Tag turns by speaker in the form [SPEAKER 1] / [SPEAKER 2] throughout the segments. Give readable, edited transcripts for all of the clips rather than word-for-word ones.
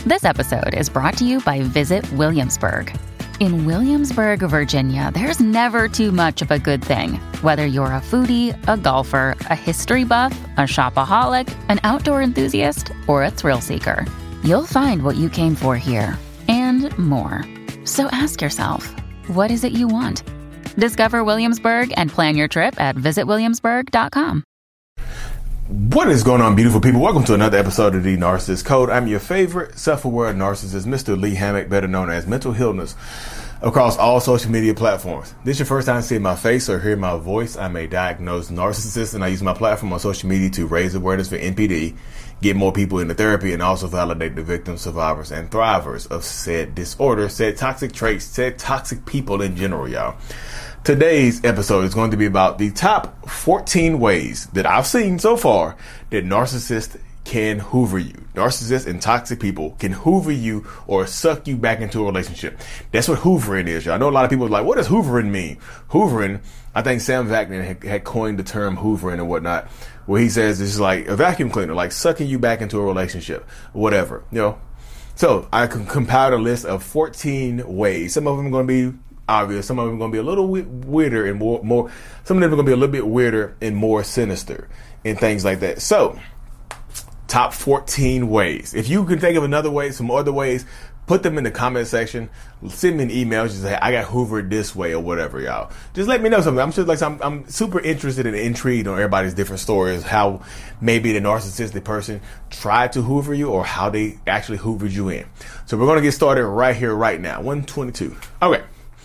[SPEAKER 1] This episode is brought to you by Visit Williamsburg. In Williamsburg, Virginia, there's never too much of a good thing. Whether you're a foodie, a golfer, a history buff, a shopaholic, an outdoor enthusiast, or a thrill seeker, you'll find what you came for here and more. So ask yourself, what is it you want? Discover Williamsburg and plan your trip at visitwilliamsburg.com.
[SPEAKER 2] What is going on, beautiful people? Welcome to another episode of The Narcissist Code. I'm your favorite self-aware narcissist, Mr. Lee Hammock, better known as Mental Healness, across all social media platforms. This is your first time seeing my face or hearing my voice. I'm a diagnosed narcissist, and I use my platform on social media to raise awareness for NPD, get more people into therapy, and also validate the victims, survivors, and thrivers of said disorder, said toxic traits, said toxic people in general, y'all. Today's episode is going to be about the top 14 ways that I've seen so far that narcissists can hoover you. Narcissists and toxic people can hoover you or suck you back into a relationship. That's what hoovering is, y'all. I know a lot of people are like, what does hoovering mean? Hoovering, I think Sam Vaknin had coined the term hoovering and whatnot, where he says it's like a vacuum cleaner, like sucking you back into a relationship, whatever, you know. So I compiled a list of 14 ways. Some of them are going to be obvious. Some of them are going to be a little weirder and more. Some of them are going to be a little bit weirder and more sinister and things like that. So, top 14 ways. If you can think of another way, some other ways, put them in the comment section. Send me an email. Just say, I got hoovered this way or whatever, y'all. Just let me know something. I'm super interested and intrigued on everybody's different stories, how maybe the narcissistic person tried to hoover you or how they actually hoovered you in. So we're going to get started right here, right now. 122. Okay.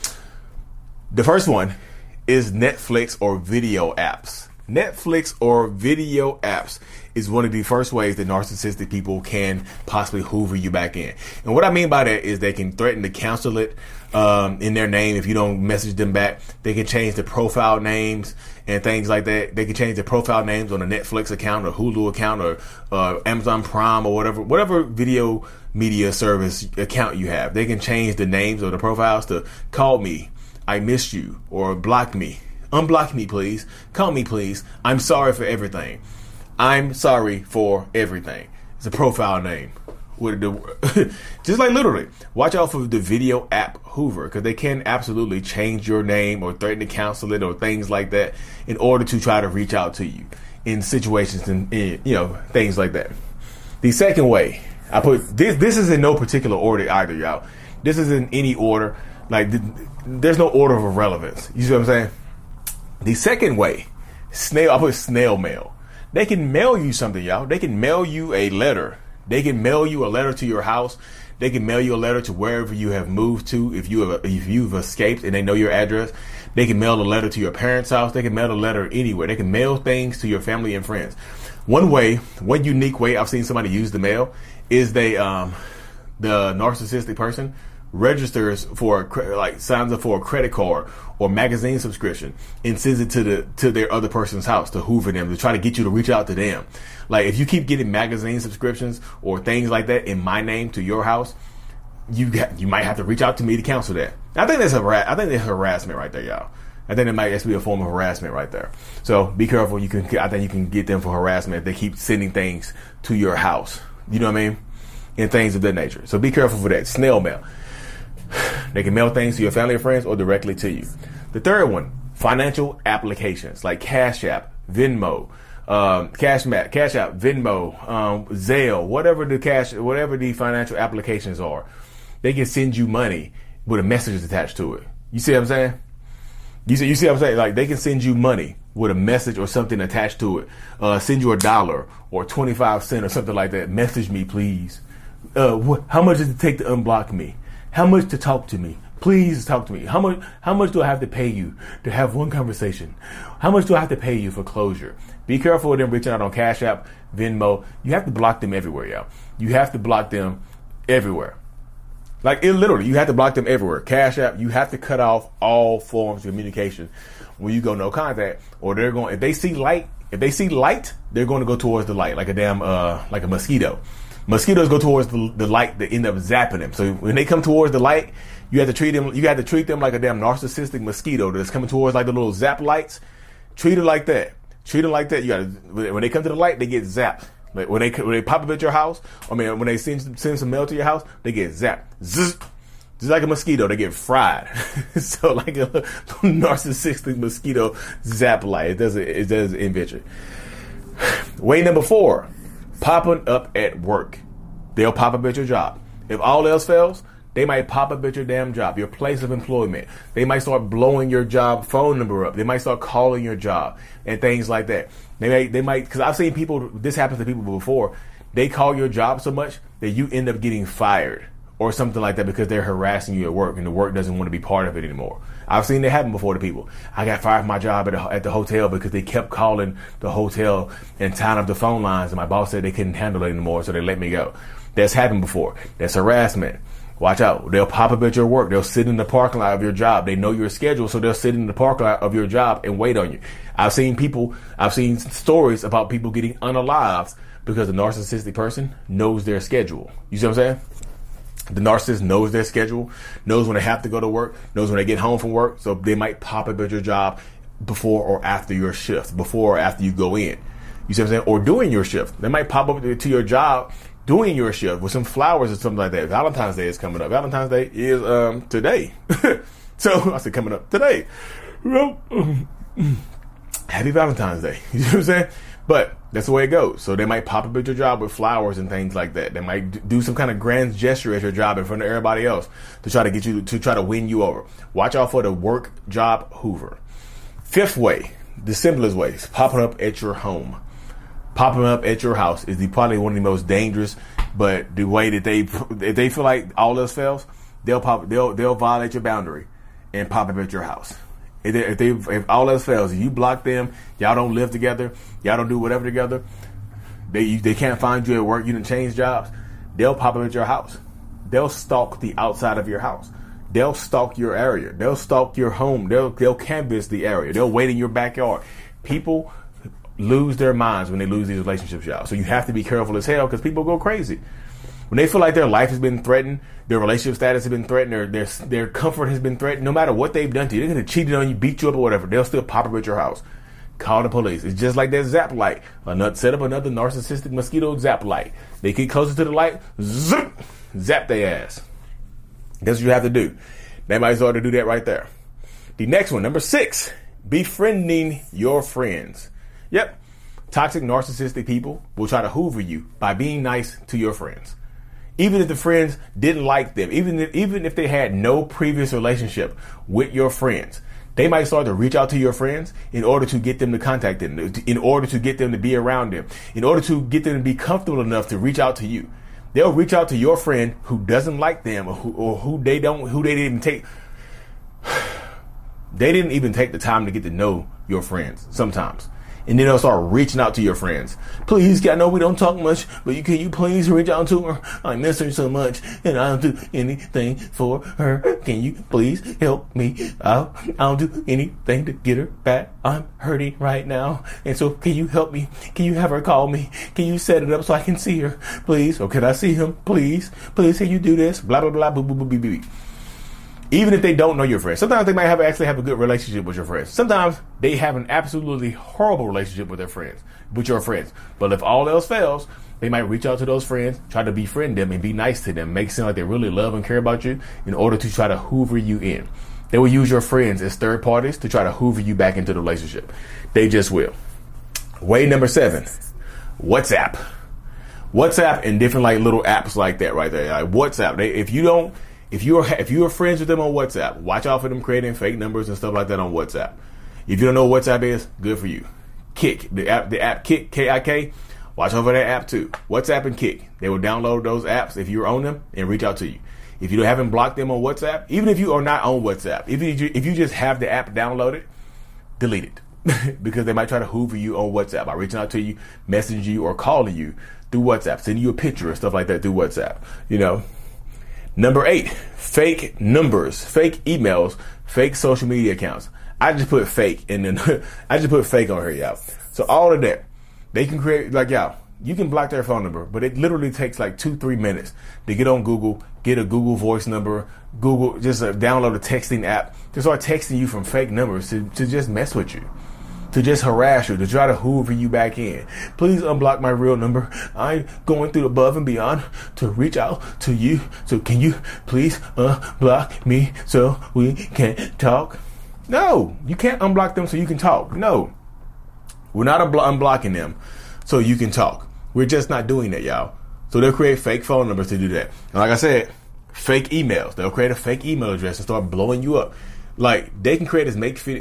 [SPEAKER 2] The first one is Netflix or video apps. Netflix or video apps is one of the first ways that narcissistic people can possibly hoover you back in. And what I mean by that is they can threaten to cancel it in their name if you don't message them back. They can change the profile names and things like that. They can change the profile names on a Netflix account or Hulu account or Amazon Prime or whatever video media service account you have. They can change the names or the profiles to call me, I missed you, or block me. Unblock me, please. Call me, please. I'm sorry for everything. I'm sorry for everything. It's a profile name. Just like literally. Watch out for the video app hoover, because they can absolutely change your name or threaten to cancel it or things like that in order to try to reach out to you in situations and things like that. The second way, I put this is in no particular order either, y'all. This is in any order. Like, there's no order of relevance. You see what I'm saying? The second way, I put snail mail. They can mail you something, y'all. They can mail you a letter. They can mail you a letter to your house. They can mail you a letter to wherever you have moved to. If you've escaped and they know your address, they can mail a letter to your parents' house. They can mail a letter anywhere. They can mail things to your family and friends. One unique way I've seen somebody use the mail is the narcissistic person registers signs up for a credit card or magazine subscription and sends it to their other person's house to hoover them, to try to get you to reach out to them. Like, if you keep getting magazine subscriptions or things like that in my name to your house, you might have to reach out to me to cancel that. I think that's harassment right there, y'all. I think it might just be a form of harassment right there. So be careful. I think you can get them for harassment if they keep sending things to your house. You know what I mean? And things of that nature. So be careful for that. Snail mail. They can mail things to your family and friends or directly to you. The third one, financial applications like Cash App, Venmo, Cash App, Venmo, Zelle, whatever the financial applications are. They can send you money with a message attached to it. You see what I'm saying? You see what I'm saying? Like, they can send you money with a message or something attached to it. Send you $1 or 25 cents or something like that. Message me, please. How much does it take to unblock me? How much to talk to me? Please talk to me. How much do I have to pay you to have one conversation? How much do I have to pay you for closure? Be careful with them reaching out on Cash App, Venmo. You have to block them everywhere, y'all. You have to block them everywhere. Like, literally, you have to block them everywhere. Cash App, you have to cut off all forms of communication when you go no contact, or if they see light, they're going to go towards the light like a mosquito. Mosquitoes go towards the light that end up zapping them. So when they come towards the light, you have to treat them like a damn narcissistic mosquito that's coming towards like the little zap lights. Treat it like that. Treat it like that. When they come to the light, they get zapped. Like when they pop up at your house, when they send some mail to your house, they get zapped. Zzz. Just like a mosquito, they get fried. So like a narcissistic mosquito zap light. It does eventually. Way number 4, popping up at work. They'll pop up at your job. If all else fails, they might pop up at your damn job, your place of employment. They might start blowing your job phone number up. They might start calling your job and things like that. They might, because I've seen people, this happens to people before, they call your job so much that you end up getting fired or something like that because they're harassing you at work and the work doesn't want to be part of it anymore. I've seen that happen before to people. I got fired from my job at the hotel because they kept calling the hotel and tying up the phone lines, and my boss said they couldn't handle it anymore, so they let me go. That's happened before. That's harassment. Watch out. They'll pop up at your work. They'll sit in the parking lot of your job. They know your schedule, so they'll sit in the parking lot of your job and wait on you. I've seen stories about people getting unalived because the narcissistic person knows their schedule. You see what I'm saying? The narcissist knows their schedule, knows when they have to go to work, knows when they get home from work, so they might pop up at your job before or after your shift, before or after you go in. You see what I'm saying? Or during your shift. They might pop up to your job doing your shift with some flowers or something like that. Valentine's Day is coming up. Valentine's Day is today. So I said coming up today. Happy Valentine's Day. You know what I'm saying? But that's the way it goes. So they might pop up at your job with flowers and things like that. They might do some kind of grand gesture at your job in front of everybody else to try to get you, to try to win you over. Watch out for the work job Hoover. 5th way, the simplest way, is popping up at your home. Popping up at your house is probably one of the most dangerous, but the way that if they feel like all else fails, they'll violate your boundary and pop up at your house. If all else fails, if you block them, y'all don't live together, y'all don't do whatever together, they can't find you at work, you didn't change jobs, they'll pop up at your house. They'll stalk the outside of your house. They'll stalk your area. They'll stalk your home. They'll canvass the area. They'll wait in your backyard. People lose their minds when they lose these relationships, y'all. So you have to be careful as hell because people go crazy. When they feel like their life has been threatened, their relationship status has been threatened, or their comfort has been threatened, no matter what they've done to you, they're going to cheat on you, beat you up or whatever, they'll still pop up at your house. Call the police. It's just like that zap light. Set up another narcissistic mosquito zap light. They get closer to the light, zap their ass. That's what you have to do. They might start to do that right there. The next one, number 6, befriending your friends. Yep. Toxic narcissistic people will try to hoover you by being nice to your friends. Even if the friends didn't like them, even if they had no previous relationship with your friends, they might start to reach out to your friends in order to get them to contact them, in order to get them to be around them, in order to get them to be comfortable enough to reach out to you. They'll reach out to your friend who doesn't like them or who they didn't even take the time to get to know your friends sometimes. And then they'll start reaching out to your friends. Please, I know we don't talk much, but can you please reach out to her? I miss her so much, and I don't do anything for her. Can you please help me out? I don't do anything to get her back. I'm hurting right now. And so can you help me? Can you have her call me? Can you set it up so I can see her? Please. Or can I see him? Please. Please, can you do this? Blah, blah, blah, boo, boo, boo, boo, boo. Even if they don't know your friends. Sometimes they might actually have a good relationship with your friends. Sometimes they have an absolutely horrible relationship with your friends. But if all else fails, they might reach out to those friends, try to befriend them and be nice to them, make it seem like they really love and care about you in order to try to hoover you in. They will use your friends as third parties to try to hoover you back into the relationship. They just will. Way number 7, WhatsApp. WhatsApp and different like little apps like that right there. Like WhatsApp. If you're friends with them on WhatsApp, watch out for them creating fake numbers and stuff like that on WhatsApp. If you don't know what WhatsApp is, good for you. Kik, the app Kik, K-I-K, watch out for that app too. WhatsApp and Kik, they will download those apps if you're on them and reach out to you. If you haven't blocked them on WhatsApp, even if you are not on WhatsApp, if you just have the app downloaded, delete it because they might try to hoover you on WhatsApp by reaching out to you, messaging you, or calling you through WhatsApp, sending you a picture or stuff like that through WhatsApp. You know. Number 8, fake numbers, fake emails, fake social media accounts. I just put fake and then I just put fake on here, y'all. So all of that, they can create like y'all. You can block their phone number, but it literally takes like 2-3 minutes to get on Google, get a Google Voice number, download a texting app to start texting you from fake numbers to just mess with you. to just harass you, to try to hoover you back in. Please unblock my real number. I'm going through above and beyond to reach out to you. So can you please unblock me so we can talk? No, you can't unblock them so you can talk. No, we're not unblocking them so you can talk. We're just not doing that, y'all. So they'll create fake phone numbers to do that. And like I said, fake emails. They'll create a fake email address and start blowing you up. Like, they can create as many fake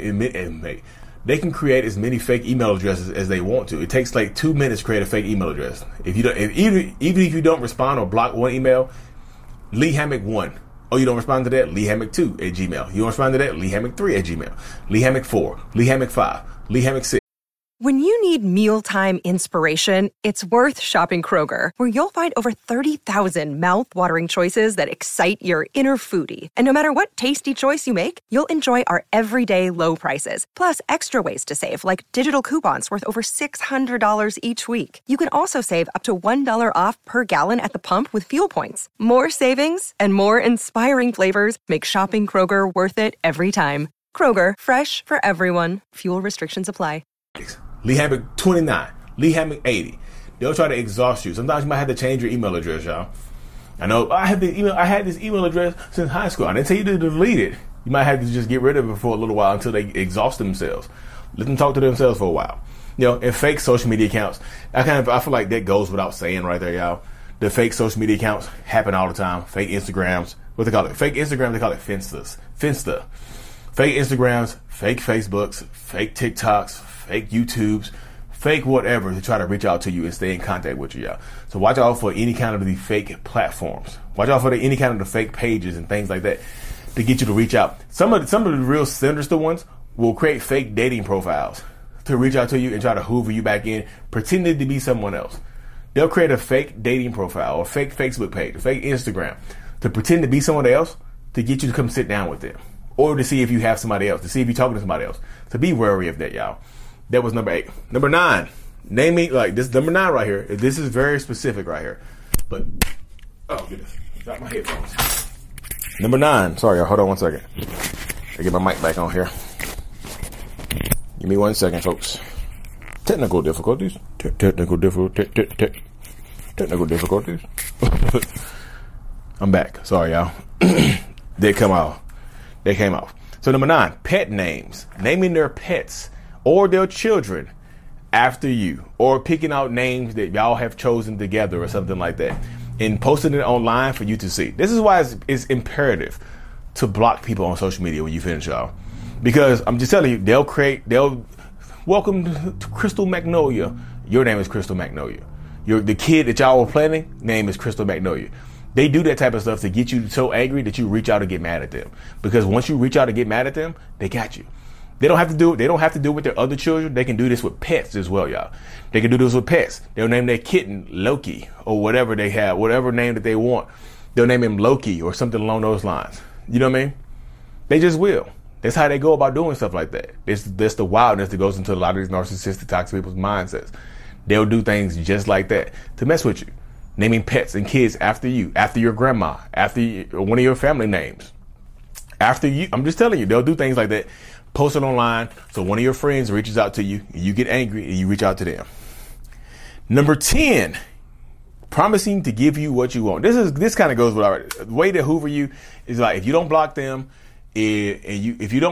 [SPEAKER 2] email addresses as they want to. It takes like 2 minutes to create a fake email address. If you don't, even if you don't respond or block one email, Lee Hammock 1. Oh, you don't respond to that? Lee Hammock 2 at Gmail. You don't respond to that? Lee Hammock 3 at Gmail. Lee Hammock 4. Lee Hammock 5. Lee Hammock 6.
[SPEAKER 3] When you need mealtime inspiration, it's worth shopping Kroger, where you'll find over 30,000 mouth-watering choices that excite your inner foodie. And no matter what tasty choice you make, you'll enjoy our everyday low prices, plus extra ways to save, like digital coupons worth over $600 each week. You can also save up to $1 off per gallon at the pump with fuel points. More savings and more inspiring flavors make shopping Kroger worth it every time. Kroger, fresh for everyone. Fuel restrictions apply.
[SPEAKER 2] Lee Hammock 29, Lee Hammock 80. They'll try to exhaust you. Sometimes you might have to change your email address, y'all. I know I had this email address since high school. I didn't tell you to delete it. You might have to just get rid of it for a little while until they exhaust themselves. Let them talk to themselves for a while. You know, and fake social media accounts. I feel like that goes without saying right there, y'all. The fake social media accounts happen all the time. Fake Instagrams. What they call it? Fake Instagram, they call it Finsta. Fake Instagrams, fake Facebooks, fake TikToks, fake YouTubes, fake whatever to try to reach out to you and stay in contact with you, y'all. So watch out for any kind of the fake platforms. Watch out for any kind of the fake pages and things like that to get you to reach out. Some of the real sinister ones will create fake dating profiles to reach out to you and try to hoover you back in, pretending to be someone else. They'll create a fake dating profile or fake Facebook page, a fake Instagram to pretend to be someone else to get you to come sit down with them. Or to see if you have somebody else, to see if you're talking to somebody else. So be wary of that, y'all. That was number 8. Number 9. Name me, like this number 9 right here. This is very specific right here. But, oh goodness. Got my headphones. Number 9. Sorry, y'all. Hold on one second. I get my mic back on here. Give me 1 second, folks. Technical difficulties. Technical difficulties. I'm back. Sorry, y'all. They came off. So number 9, pet names. Naming their pets or their children after you, or picking out names that y'all have chosen together or something like that and posting it online for you to see. This is why it's imperative to block people on social media when you finish, y'all. Because I'm just telling you, they'll welcome to Crystal Magnolia. Your name is Crystal Magnolia. The kid that y'all were planning, name is Crystal Magnolia. They do that type of stuff to get you so angry that you reach out and get mad at them. Because once you reach out and get mad at them, they got you. They don't have to do it. They don't have to do it with their other children. They can do this with pets as well, y'all. They can do this with pets. They'll name their kitten Loki or whatever they have, whatever name that they want. They'll name him Loki or something along those lines. You know what I mean? They just will. That's how they go about doing stuff like that. That's the wildness that goes into a lot of these narcissistic, toxic people's mindsets. They'll do things just like that to mess with you. Naming pets and kids after you, after your grandma, after one of your family names. After you, I'm just telling you, they'll do things like that. Post it online so one of your friends reaches out to you, and you get angry and you reach out to them. Number 10, promising to give you what you want. This kind of goes with our the way to hoover you is like if you don't block them, if you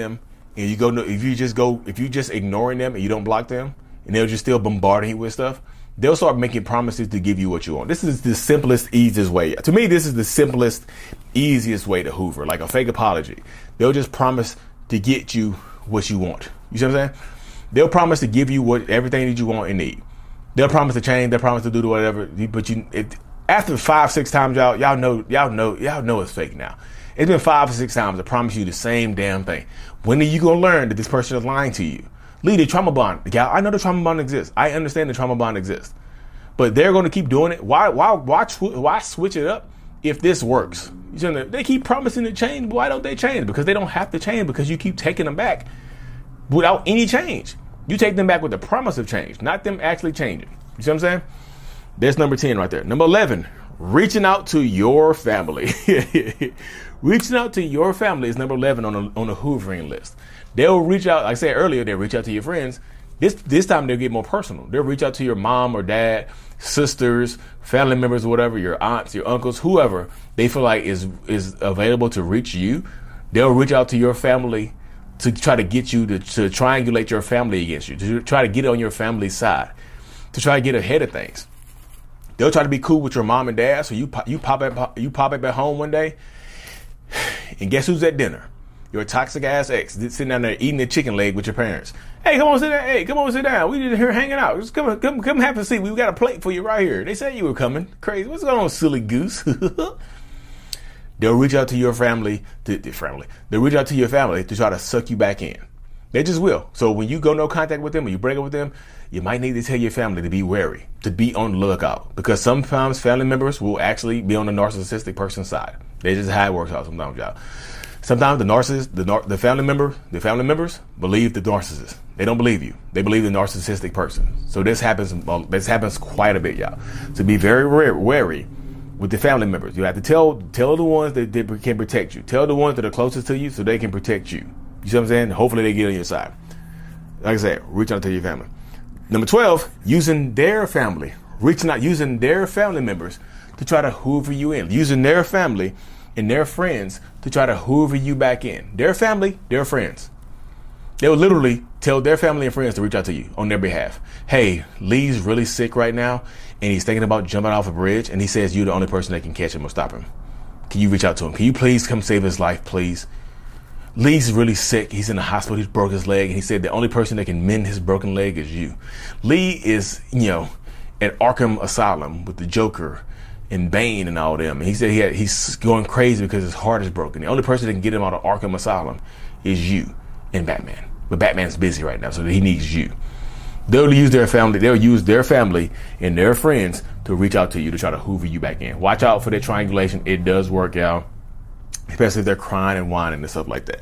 [SPEAKER 2] just ignoring them and you don't block them, and they'll just still bombarding you with stuff. They'll start making promises to give you what you want. This is the simplest, easiest way. To me, this is the simplest, easiest way to hoover, like a fake apology. They'll just promise to get you what you want. You see what I'm saying? They'll promise to give you everything that you want and need. They'll promise to change. They'll promise to do whatever. But after 5-6 times, y'all know it's fake now. It's been 5 or 6 times to promise you the same damn thing. When are you gonna learn that this person is lying to you? Leave the trauma bond. Yeah, I know the trauma bond exists. I understand the trauma bond exists. But they're going to keep doing it. Why switch it up if this works? They keep promising to change. Why don't they change? Because they don't have to change, because you keep taking them back without any change. You take them back with the promise of change, not them actually changing. You see what I'm saying? That's number 10 right there. Number 11, reaching out to your family. Reaching out to your family is number 11 on the hoovering list. They'll reach out, like I said earlier, they'll reach out to your friends. This time they'll get more personal. They'll reach out to your mom or dad, sisters, family members, whatever, your aunts, your uncles, whoever they feel like is available to reach you. They'll reach out to your family to try to get you to triangulate your family against you, to try to get on your family's side, to try to get ahead of things. They'll try to be cool with your mom and dad. So you pop up at home one day, and guess who's at dinner? Your toxic ass ex sitting down there eating a chicken leg with your parents. Hey, come on, sit down. Hey, come on, sit down. We just here hanging out. Just come have a seat. We got a plate for you right here. They said you were coming. Crazy. What's going on, silly goose? They'll reach out to your family. They'll reach out to your family to try to suck you back in. They just will. So when you go no contact with them, or you break up with them, you might need to tell your family to be wary, to be on the lookout, because sometimes family members will actually be on the narcissistic person's side. They just how it works out sometimes, y'all. Sometimes the narcissist, the family members believe the narcissist. They don't believe you. They believe the narcissistic person. So this happens quite a bit, y'all. So be very wary with the family members. You have to tell the ones that can protect you. Tell the ones that are closest to you so they can protect you. You see what I'm saying? Hopefully they get on your side. Like I said, reach out to your family. Number 12, using their family. Reaching out, using their family members to try to hoover you in. Using their family and their friends to try to hoover you back in. Their family, their friends. They will literally tell their family and friends to reach out to you on their behalf. Hey, Lee's really sick right now, and he's thinking about jumping off a bridge, and he says you're the only person that can catch him or stop him. Can you reach out to him? Can you please come save his life, please? Lee's really sick. He's in the hospital. He's broke his leg, and he said the only person that can mend his broken leg is you. Lee is, at Arkham Asylum with the Joker and Bane and all them. And he said he's going crazy because his heart is broken. The only person that can get him out of Arkham Asylum is you and Batman. But Batman's busy right now, so he needs you. They'll use their family. They'll use their family and their friends to reach out to you to try to hoover you back in. Watch out for their triangulation. It does work out, especially if they're crying and whining and stuff like that.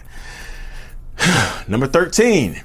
[SPEAKER 2] Number 13,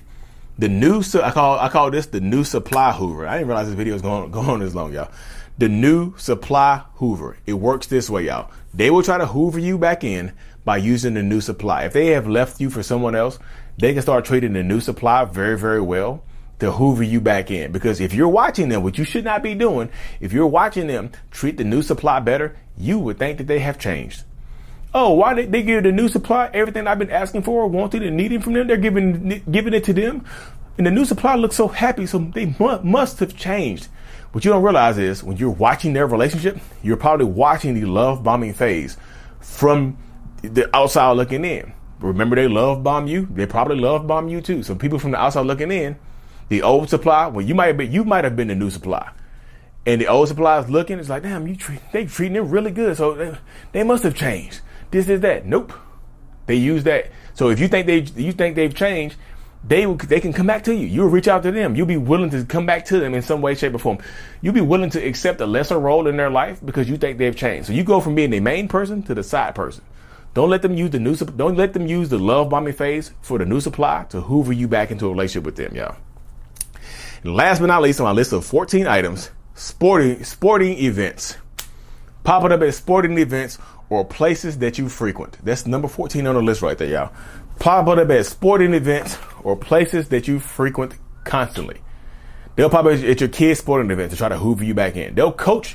[SPEAKER 2] I call this the new supply hoover. I didn't realize this video was going on this long, y'all. The new supply hoover. It works this way, y'all. They will try to hoover you back in by using the new supply. If they have left you for someone else, they can start treating the new supply very, very well to hoover you back in. Because if you're watching them, which you should not be doing, if you're watching them treat the new supply better, you would think that they have changed. Oh, why did they give the new supply everything I've been asking for, wanting and needing from them? They're giving it to them. And the new supply looks so happy, so they must have changed. What you don't realize is when you're watching their relationship, you're probably watching the love bombing phase from the outside looking in. Remember, they love bomb you. They probably love bomb you too. So people from the outside looking in, the old supply, well, you might have been the new supply. And the old supply is looking, it's like, damn, they treating them really good. So they must have changed. This is that. Nope. They use that. So if you think they've changed, they can come back to you. You'll reach out to them. You'll be willing to come back to them in some way, shape, or form. You'll be willing to accept a lesser role in their life because you think they've changed. So you go from being the main person to the side person. Don't let them use the love bombing phase for the new supply to hoover you back into a relationship with them, y'all. And last but not least on my list of 14 items, sporting events. Popping up at sporting events or places that you frequent. That's number 14 on the list right there, y'all. Pop up at sporting events or places that you frequent constantly. They'll pop up at your kids' sporting events to try to hoover you back in. They'll coach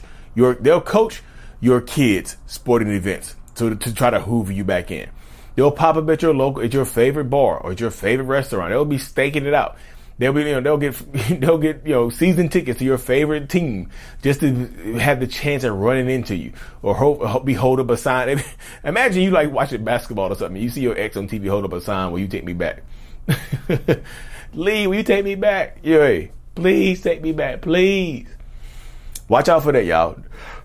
[SPEAKER 2] your kids' sporting events to try to hoover you back in. They'll pop up at your favorite bar or at your favorite restaurant. They'll be staking it out. They'll get season tickets to your favorite team just to have the chance of running into you or hold up a sign. Imagine you like watching basketball or something. You see your ex on TV hold up a sign, will you take me back? Lee, will you take me back? Yeah, please take me back, please. Watch out for that, y'all.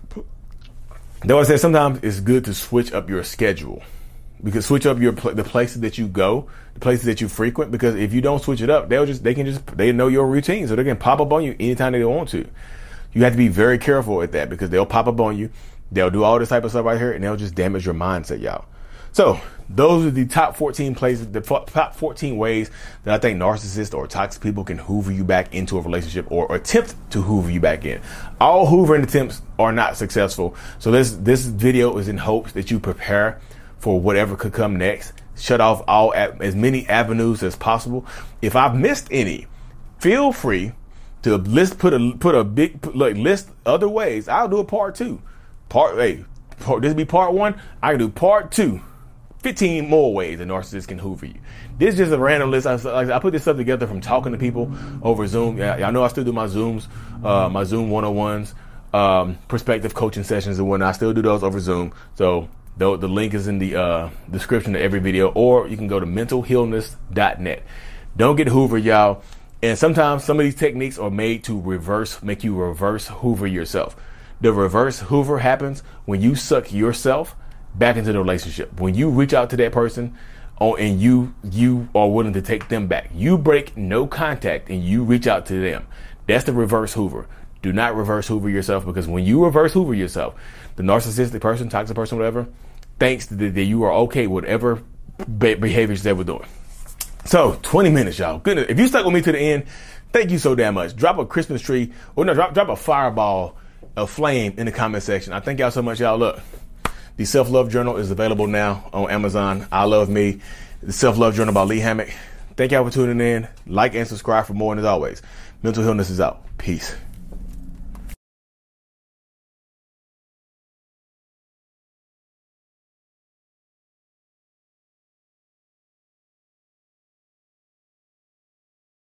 [SPEAKER 2] Though I said sometimes it's good to switch up your schedule. Because switch up the places that you go, the places that you frequent. Because if you don't switch it up, they know your routine, so they can pop up on you anytime they want to. You have to be very careful at that because they'll pop up on you. They'll do all this type of stuff right here, and they'll just damage your mindset, y'all. So those are the top 14 places, the top 14 ways that I think narcissists or toxic people can hoover you back into a relationship or attempt to hoover you back in. All hoovering attempts are not successful. So this video is in hopes that you prepare for whatever could come next. Shut off as many avenues as possible. If I've missed any, feel free to list list other ways. I'll do a part 2. This will be part 1. I can do part 2. 15 more ways a narcissist can hoover you. This is just a random list. I put this stuff together from talking to people over Zoom. Y'all know I still do my Zooms, my Zoom 101s, perspective coaching sessions and whatnot. I still do those over Zoom. So the link is in the description of every video, or you can go to mentalhealness.net. Don't get hoovered, y'all. And sometimes some of these techniques are made to make you reverse hoover yourself. The reverse hoover happens when you suck yourself back into the relationship. When you reach out to that person and you are willing to take them back, you break no contact and you reach out to them. That's the reverse hoover. Do not reverse hoover yourself, because when you reverse hoover yourself, the narcissistic person, toxic person, whatever, thinks that you are okay with whatever behaviors they were doing. So 20 minutes, y'all. Goodness, if you stuck with me to the end, thank you so damn much. Drop a Christmas tree, or no, drop a fireball, a flame in the comment section. I thank y'all so much, y'all. Look, the Self-Love Journal is available now on Amazon. I Love Me, the Self-Love Journal by Lee Hammock. Thank y'all for tuning in. Like and subscribe for more. And as always, Mental Healness is out. Peace.